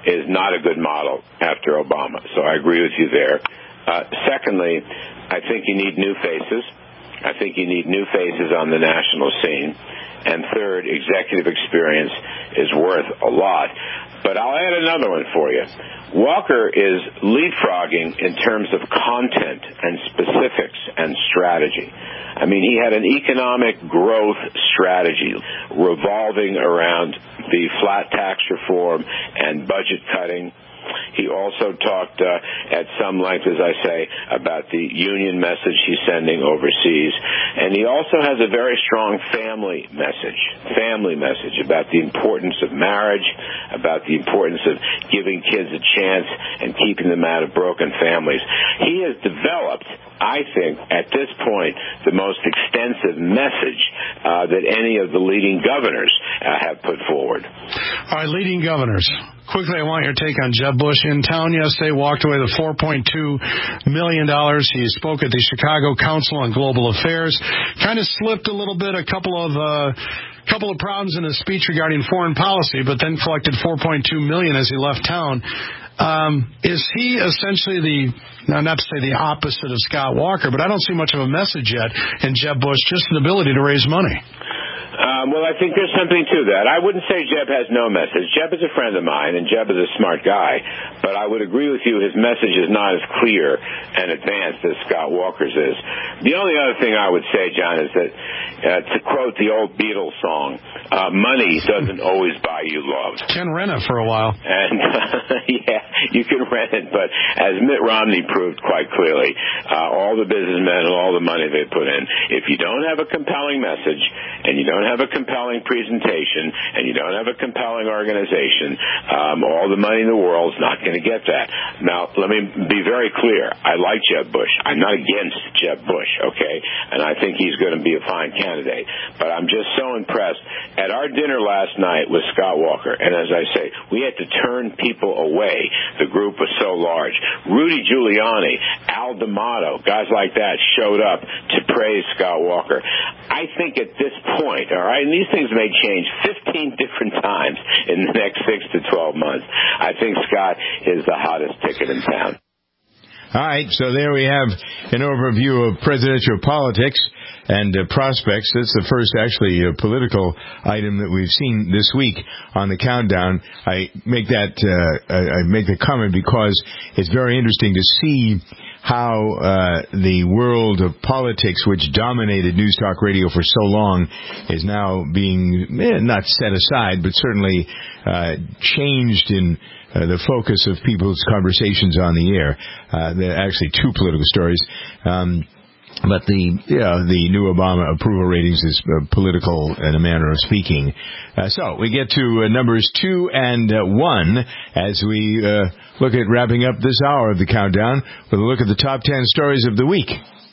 is not a good model after Obama. So I agree with you there. Uh, secondly, I think you need new faces. I think you need new faces on the national scene. And third, executive experience is worth a lot. But I'll add another one for you. Walker is leapfrogging in terms of content and specifics and strategy. I mean, he had an economic growth strategy revolving around the flat tax reform and budget cutting. He also talked uh, at some length, as I say, about the union message he's sending overseas. And he also has a very strong family message, family message about the importance of marriage, about the importance of giving kids a chance and keeping them out of broken families. He has developed, I think, at this point, the most extensive message uh, that any of the leading governors uh, have put forward. All right, leading governors. Quickly, I want your take on Jeb Bush. In town yesterday, walked away with four point two million dollars. He spoke at the Chicago Council on Global Affairs. Kind of slipped a little bit, a couple of uh, couple of problems in his speech regarding foreign policy, but then collected four point two million dollars as he left town. Um, is he essentially the, now not to say the opposite of Scott Walker, but I don't see much of a message yet in Jeb Bush, just an ability to raise money. Um, well, I think there's something to that. I wouldn't say Jeb has no message. Jeb is a friend of mine, and Jeb is a smart guy. But I would agree with you, his message is not as clear and advanced as Scott Walker's is. The only other thing I would say, John, is that, uh, to quote the old Beatles song, uh, money doesn't always buy you love. Can rent it for a while. And, uh, yeah, you can rent it, but as Mitt Romney proved quite clearly, uh, all the businessmen and all the money they put in, if you don't have a compelling message and you don't have a compelling presentation and you don't have a compelling organization, um, all the money in the world is not going to get that. Now, let me be very clear. I like Jeb Bush. I'm not against Jeb Bush, okay? And I think he's going to be a fine candidate. But I'm just so impressed. At our dinner last night with Scott Walker, and as I say, we had to turn people away. The group was so large. Rudy Giuliani, Al D'Amato, guys like that showed up to praise Scott Walker. I think at this point, all right, and these things may change fifteen different times in the next six to twelve months, I think Scott is the hottest ticket in town. All right, so there we have an overview of presidential politics and uh, prospects. That's the first, actually, uh, political item that we've seen this week on the countdown. I make that uh, I make the comment because it's very interesting to see how uh, the world of politics, which dominated News Talk Radio for so long, is now being eh, not set aside, but certainly uh, changed in uh, the focus of people's conversations on the air. Uh, there are actually two political stories. Um, But the you know, the new Obama approval ratings is uh, political in a manner of speaking. Uh, so we get to uh, numbers two and uh, one as we uh, look at wrapping up this hour of the countdown with a look at the top ten stories of the week.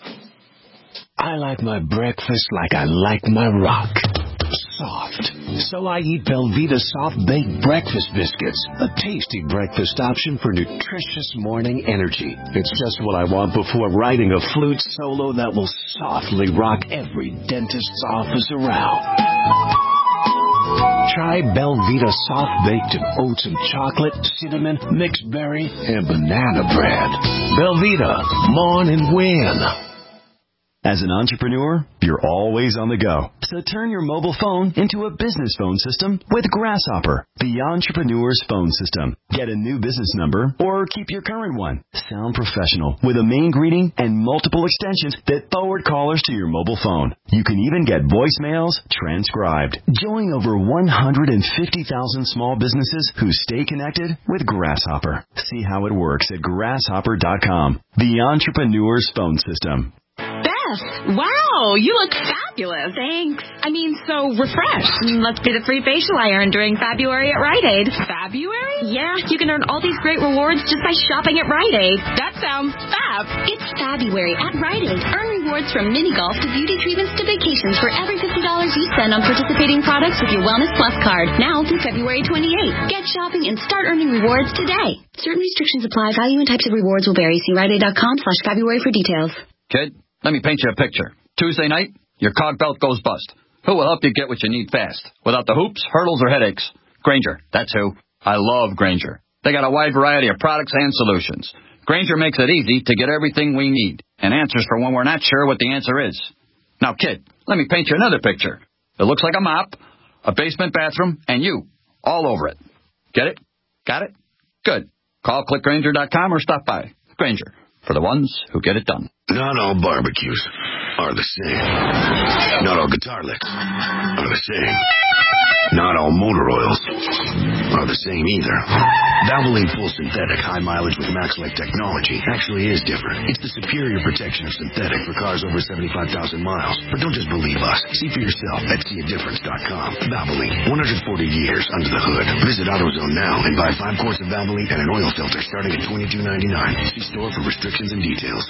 I like my breakfast like I like my rock. Soft. So I eat Belvita Soft Baked Breakfast Biscuits, a tasty breakfast option for nutritious morning energy. It's just what I want before writing a flute solo that will softly rock every dentist's office around. Try Belvita Soft Baked in oats and chocolate, cinnamon, mixed berry, and banana bread. Belvita, morn and win. As an entrepreneur, you're always on the go. So turn your mobile phone into a business phone system with Grasshopper, the entrepreneur's phone system. Get a new business number or keep your current one. Sound professional with a main greeting and multiple extensions that forward callers to your mobile phone. You can even get voicemails transcribed. Join over one hundred fifty thousand small businesses who stay connected with Grasshopper. See how it works at grasshopper dot com, the entrepreneur's phone system. Beth, wow, you look fabulous. Thanks. I mean, so refreshed. Must be the free facial I earned during February at Rite Aid. February? Yeah, you can earn all these great rewards just by shopping at Rite Aid. That sounds fab. It's February at Rite Aid. Earn rewards from mini golf to beauty treatments to vacations for every fifty dollars you spend on participating products with your Wellness Plus card. Now through February twenty-eighth. Get shopping and start earning rewards today. Certain restrictions apply. Value and types of rewards will vary. See Rite Aid dot com slash February for details. Kid, let me paint you a picture. Tuesday night, your cog belt goes bust. Who will help you get what you need fast, without the hoops, hurdles, or headaches? Grainger, that's who. I love Grainger. They got a wide variety of products and solutions. Grainger makes it easy to get everything we need and answers for when we're not sure what the answer is. Now, kid, let me paint you another picture. It looks like a mop, a basement bathroom, and you, all over it. Get it? Got it? Good. Call click grainger dot com or stop by. Grainger, for the ones who get it done. Not all barbecues are the same. Not all guitar licks are the same. Not all motor oils are the same either. Valvoline Full Synthetic High Mileage with Max-Like technology actually is different. It's the superior protection of synthetic for cars over seventy-five thousand miles. But don't just believe us. See for yourself at see a difference dot com. Valvoline, one hundred forty years under the hood. Visit AutoZone now and buy five quarts of Valvoline and an oil filter starting at twenty-two ninety-nine. See store for restrictions and details.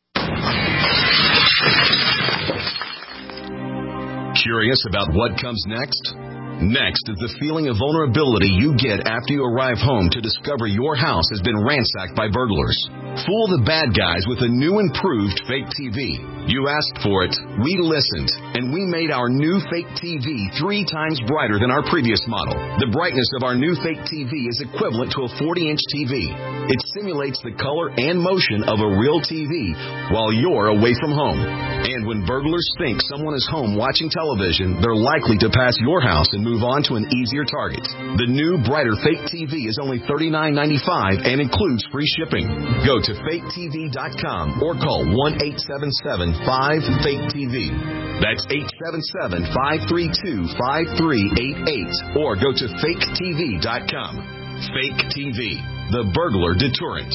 Curious about what comes next? Next is the feeling of vulnerability you get after you arrive home to discover your house has been ransacked by burglars. Fool the bad guys with a new improved fake T V. You asked for it, we listened, and we made our new fake T V three times brighter than our previous model. The brightness of our new fake T V is equivalent to a forty-inch T V. It simulates the color and motion of a real T V while you're away from home. And when burglars think someone is home watching television, they're likely to pass your house and move on to an easier target. The new, brighter fake T V is only thirty-nine ninety-five and includes free shipping. Go to fake T V dot com or call one eight seven seven five fake T V. That's eight seven seven five three two five three eight eight or go to fake T V dot com. Fake T V, the burglar deterrent.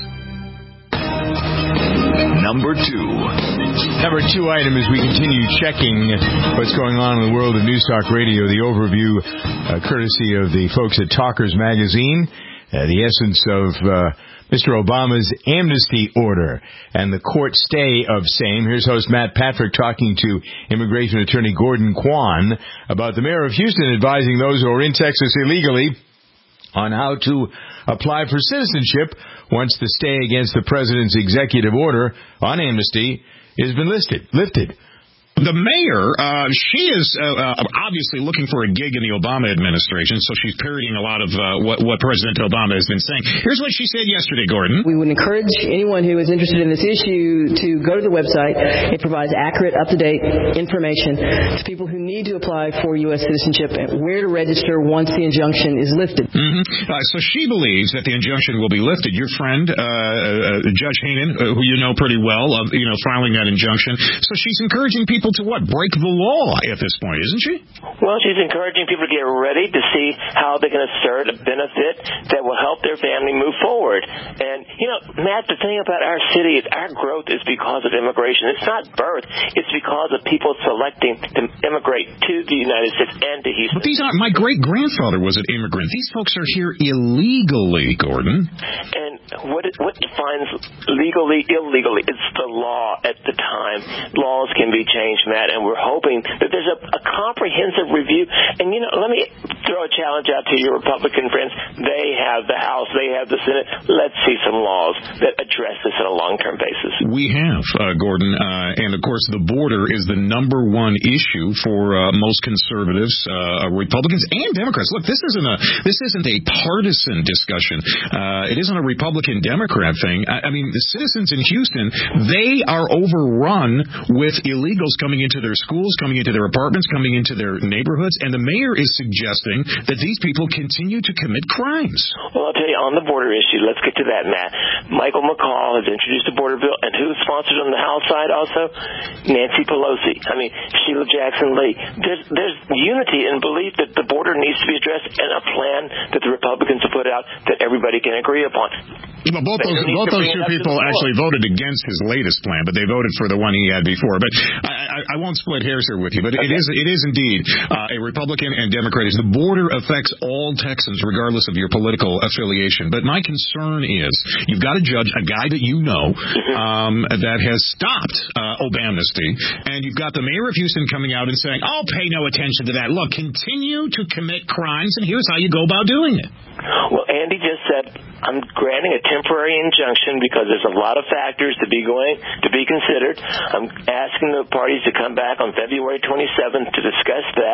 Number two. Number two item as we continue checking what's going on in the world of News Talk Radio, the overview uh, courtesy of the folks at Talkers Magazine, uh, the essence of uh, Mister Obama's amnesty order and the court stay of same. Here's host Matt Patrick talking to immigration attorney Gordon Kwan about the mayor of Houston advising those who are in Texas illegally on how to apply for citizenship once the stay against the president's executive order on amnesty has been listed, lifted. The mayor, uh, she is uh, uh, obviously looking for a gig in the Obama administration, so she's parodying a lot of uh, what, what President Obama has been saying. Here's what she said yesterday, Gordon. We would encourage anyone who is interested in this issue to go to the website. It provides accurate, up-to-date information to people who need to apply for U S citizenship and where to register once the injunction is lifted. Mm-hmm. Uh, so she believes that the injunction will be lifted. Your friend, uh, uh, Judge Hainan, uh, who you know pretty well, of you know filing that injunction. So she's encouraging people to what? Break the law at this point, isn't she? Well, she's encouraging people to get ready to see how they can assert a benefit that will help their family move forward. And, you know, Matt, the thing about our city is our growth is because of immigration. It's not birth. It's because of people selecting to immigrate to the United States and to Houston. But these aren't, my great-grandfather was an immigrant. These folks are here illegally, Gordon. And what, what defines legally, illegally? It's the law at the time. Laws can be changed, Matt, and we're hoping that there's a, a comprehensive review. And, you know, let me throw a challenge out to your Republican friends. They have the House. They have the Senate. Let's see some laws that address this on a long-term basis. We have, uh, Gordon, uh, and, of course, the border is the number one issue for uh, most conservatives, uh, Republicans, and Democrats. Look, this isn't a this isn't a partisan discussion. Uh, it isn't a Republican-Democrat thing. I, I mean, the citizens in Houston, they are overrun with illegals coming into their schools, coming into their apartments, coming into their neighborhoods, and the mayor is suggesting that these people continue to commit crimes. Well, I'll tell you, on the border issue, let's get to that, Matt. Michael McCall has introduced a border bill, and who's sponsored on the House side also? Nancy Pelosi. I mean, Sheila Jackson Lee. There's, there's unity and belief that the border needs to be addressed, and a plan that the Republicans have put out that everybody can agree upon. Well, both those, both those two people actually voted against his latest plan, but they voted for the one he had before. But I, I, I won't split hairs here with you, but okay. it is it is indeed uh, a Republican and Democrat. The border affects all Texans, regardless of your political affiliation. But my concern is you've got a judge, a guy that you know, um, that has stopped uh, Obamnesty, and you've got the mayor of Houston coming out and saying, "Oh, pay no attention to that. Look, continue to commit crimes, and here's how you go about doing it." Well, Andy just said, I'm granting a temporary injunction because there's a lot of factors to be going to be considered. I'm asking the parties to come back on February twenty-seventh to discuss that.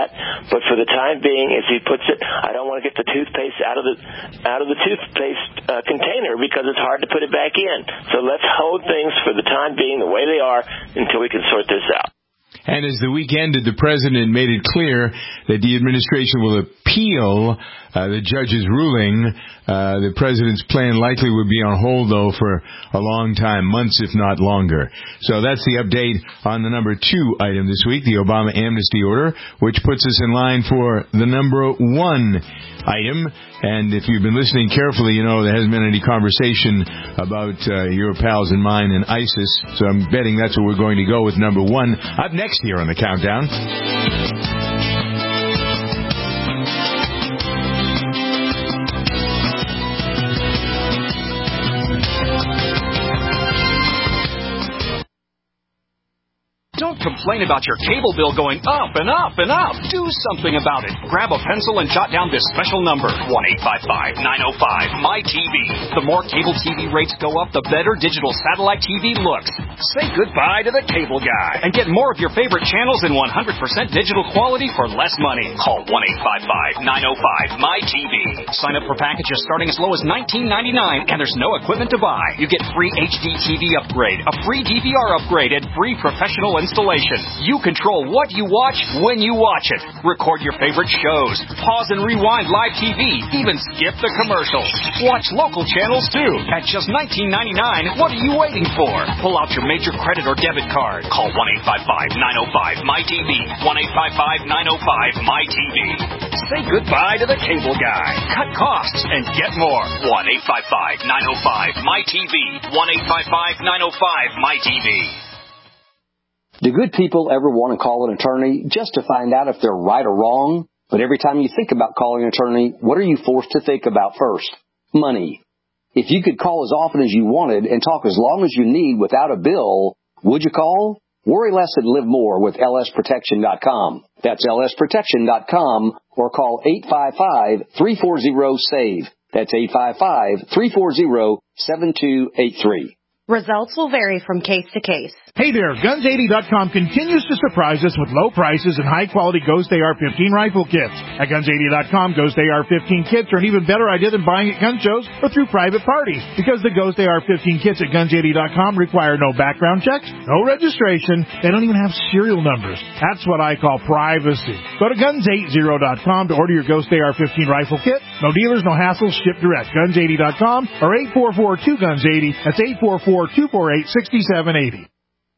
But for the time being, as he puts it, I don't want to get the toothpaste out of the out of the toothpaste uh, container because it's hard to put it back in. So let's hold things for the time being the way they are until we can sort this out. And as the week ended, the president made it clear that the administration will appeal uh, the judge's ruling. Uh, the president's plan likely would be on hold, though, for a long time, months if not longer. So that's the update on the number two item this week, the Obama amnesty order, which puts us in line for the number one item. And if you've been listening carefully, you know there hasn't been any conversation about uh, your pals and mine and ISIS. So I'm betting that's what we're going to go with number one. Up next here on the countdown. Don't complain about your cable bill going up and up and up. Do something about it. Grab a pencil and jot down this special number, one eight five five, nine oh five, M Y T V. The more cable T V rates go up, the better digital satellite T V looks. Say goodbye to the cable guy and get more of your favorite channels in one hundred percent digital quality for less money. Call one eight five five, nine oh five, M Y T V. Sign up for packages starting as low as nineteen ninety-nine, and there's no equipment to buy. You get free H D T V upgrade, a free D V R upgrade, and free professional installation. You control what you watch when you watch it. Record your favorite shows. Pause and rewind live T V. Even skip the commercials. Watch local channels too. At just nineteen ninety-nine, what are you waiting for? Pull out your major credit or debit card. Call one eight five five, nine oh five, M Y T V. one eight five five, nine oh five, M Y T V. Say goodbye to the cable guy. Cut costs and get more. one eight five five, nine oh five, M Y T V. one eight five five, nine oh five, M Y T V. Do good people ever want to call an attorney just to find out if they're right or wrong? But every time you think about calling an attorney, what are you forced to think about first? Money. If you could call as often as you wanted and talk as long as you need without a bill, would you call? Worry less and live more with L S protection dot com. That's L S protection dot com or call eight five five, three four zero, S A V E. That's eight five five, three four zero, seven two eight three. Results will vary from case to case. Hey there, Guns eighty dot com continues to surprise us with low prices and high-quality Ghost A R fifteen rifle kits. At Guns eighty dot com, Ghost A R fifteen kits are an even better idea than buying at gun shows or through private parties, because the Ghost A R fifteen kits at Guns eighty dot com require no background checks, no registration, they don't even have serial numbers. That's what I call privacy. Go to Guns eighty dot com to order your Ghost A R fifteen rifle kit. No dealers, no hassles, ship direct. Guns eighty dot com or eight four four two guns eighty. That's eight four four, two four eight, six seven eight zero.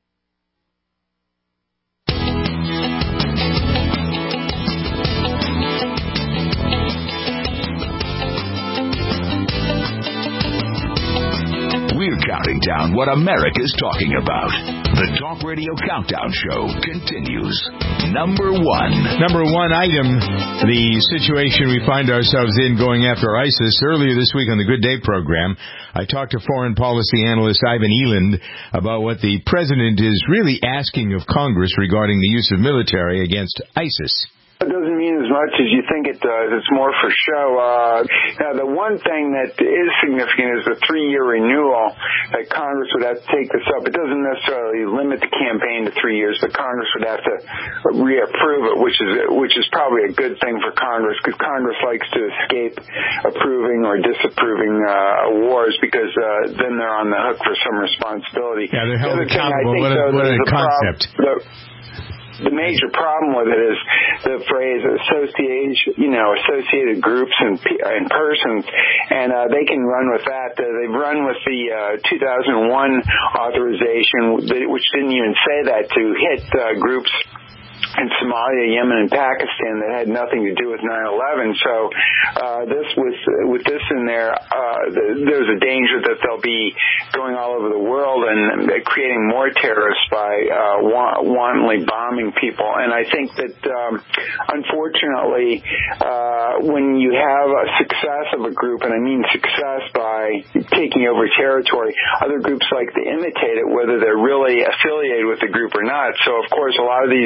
We're counting down what America's talking about. The Talk Radio Countdown Show continues. Number one. Number one item, the situation we find ourselves in going after ISIS. Earlier this week on the Good Day program, I talked to foreign policy analyst Ivan Eland about what the president is really asking of Congress regarding the use of military against ISIS. It doesn't mean as much as you think it does. It's more for show. Uh, now, the one thing that is significant is the three-year renewal that Congress would have to take this up. It doesn't necessarily limit the campaign to three years, but Congress would have to reapprove it, which is which is probably a good thing for Congress, because Congress likes to escape approving or disapproving uh, wars, because uh, then they're on the hook for some responsibility. Yeah, they're held the accountable. What a, though, what a concept. Problem, The major problem with it is the phrase association, you know, associated groups and, and persons, and uh, they can run with that. Uh, they've run with the uh, two thousand one authorization, which didn't even say that, to hit uh, groups in Somalia, Yemen, and Pakistan that had nothing to do with nine eleven. So uh, this was with this in there, uh, there's a danger that they'll be going all over the world and creating more terrorists by uh, wantonly bombing people. And I think that, um, unfortunately, uh, when you have a success of a group, and I mean success by taking over territory, other groups like to imitate it, whether they're really affiliated with the group or not. So, of course, a lot of these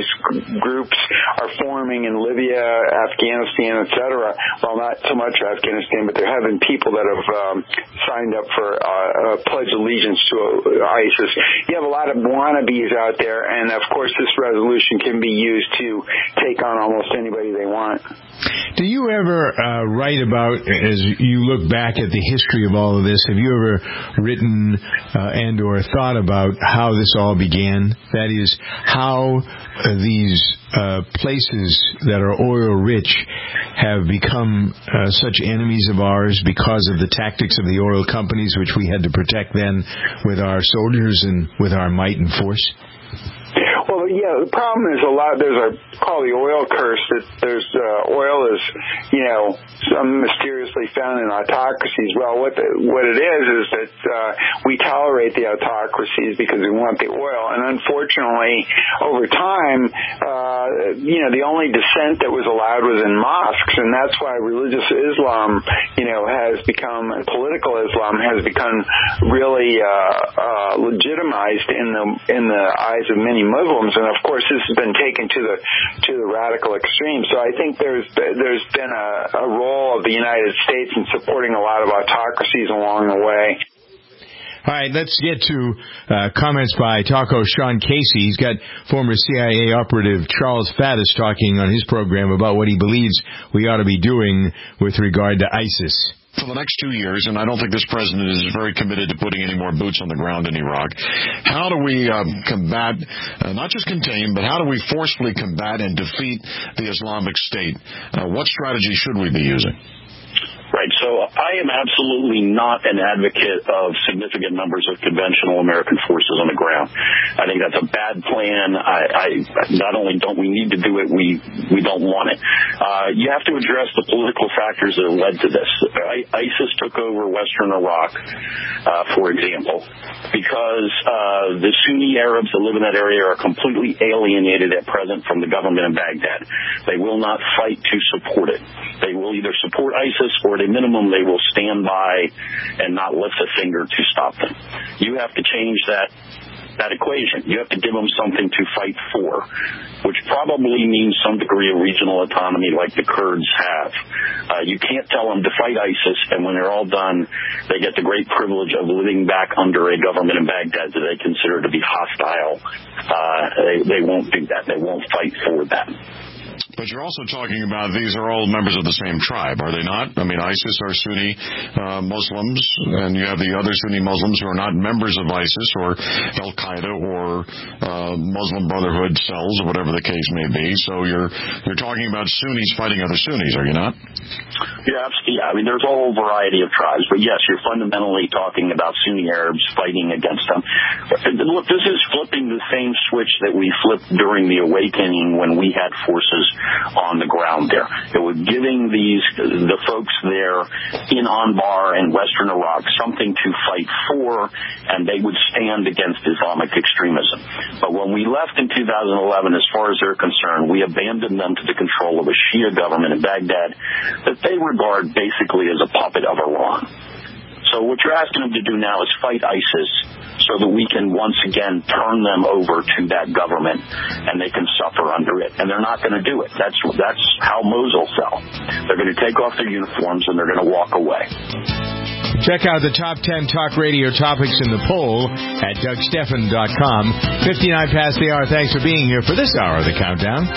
groups are forming in Libya, Afghanistan, et cetera. Well, not so much Afghanistan, but there have been people that have um, signed up for uh, uh, pledge allegiance to uh, ISIS. You have a lot of wannabes out there, and of course this resolution can be used to take on almost anybody they want. Do you ever uh, write about, as you look back at the history of all of this, have you ever written uh, and or thought about how this all began? That is, how uh, these uh, places that are oil-rich have become uh, such enemies of ours because of the tactics of the oil companies, which we had to protect then with our soldiers and with our might and force? Well, yeah, the problem is a lot, there's a, called the oil curse, that there's, uh, oil is, you know, some mysteriously found in autocracies. Well, what the, what it is, is that, uh, we tolerate the autocracies because we want the oil. And unfortunately, over time, uh, you know, the only dissent that was allowed was in mosques, and that's why religious Islam, you know, has become, political Islam has become really, uh, uh, legitimized in the, in the eyes of many Muslims. And of course, this has been taken to the to the radical extreme. So I think there's there's been a, a role of the United States in supporting a lot of autocracies along the way. All right, let's get to uh, comments by Taco Sean Casey. He's got former C I A operative Charles Faddis talking on his program about what he believes we ought to be doing with regard to ISIS. For the next two years, and I don't think this president is very committed to putting any more boots on the ground in Iraq, how do we um, combat, uh, not just contain, but how do we forcefully combat and defeat the Islamic State? Uh, what strategy should we be using? Right. So I am absolutely not an advocate of significant numbers of conventional American forces on the ground. I think that's a bad plan. I, I not only don't we need to do it, we we don't want it. Uh, you have to address the political factors that have led to this. I, ISIS took over Western Iraq, uh, for example, because uh, the Sunni Arabs that live in that area are completely alienated at present from the government in Baghdad. They will not fight to support it. They will either support ISIS or at a minimum they will stand by and not lift a finger to stop them. You have to change that that equation. You have to give them something to fight for, which probably means some degree of regional autonomy like the Kurds have. Uh, you can't tell them to fight ISIS, and when they're all done, they get the great privilege of living back under a government in Baghdad that they consider to be hostile. Uh, they, they won't do that. They won't fight for that. But you're also talking about these are all members of the same tribe, are they not? I mean, ISIS are Sunni uh, Muslims, and you have the other Sunni Muslims who are not members of ISIS or Al-Qaeda or uh, Muslim Brotherhood cells or whatever the case may be. So you're you're talking about Sunnis fighting other Sunnis, are you not? Yeah, yeah. I mean, there's a whole variety of tribes, but yes, you're fundamentally talking about Sunni Arabs fighting against them. Look, this is flipping the same switch that we flipped during the awakening when we had forces on the ground there. It was giving these the folks there in Anbar and Western Iraq something to fight for, and they would stand against Islamic extremism. But when we left in two thousand eleven, as far as they're concerned, we abandoned them to the control of a Shia government in Baghdad that they regard basically as a puppet of Iran. So what you're asking them to do now is fight ISIS so that we can once again turn them over to that government and they can suffer under it. And they're not going to do it. That's that's how Mosul fell. They're going to take off their uniforms and they're going to walk away. Check out the top ten talk radio topics in the poll at Doug Stephan dot com. fifty-nine past the hour. Thanks for being here for this hour of the Countdown.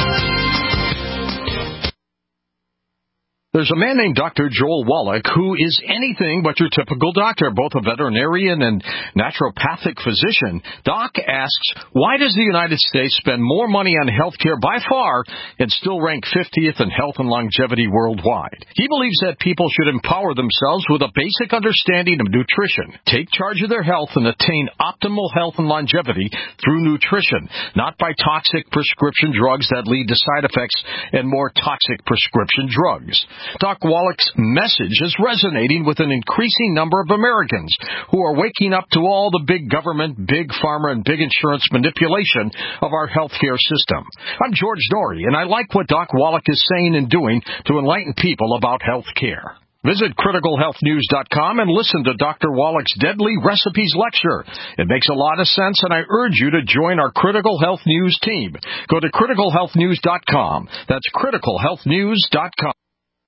There's a man named Doctor Joel Wallach who is anything but your typical doctor, both a veterinarian and naturopathic physician. Doc asks, why does the United States spend more money on health care by far and still rank fiftieth in health and longevity worldwide? He believes that people should empower themselves with a basic understanding of nutrition, take charge of their health, and attain optimal health and longevity through nutrition, not by toxic prescription drugs that lead to side effects and more toxic prescription drugs. Doc Wallach's message is resonating with an increasing number of Americans who are waking up to all the big government, big pharma, and big insurance manipulation of our healthcare system. I'm George Noory, and I like what Doc Wallach is saying and doing to enlighten people about health care. Visit critical health news dot com and listen to Doctor Wallach's Deadly Recipes lecture. It makes a lot of sense, and I urge you to join our Critical Health News team. Go to critical health news dot com. That's critical health news dot com.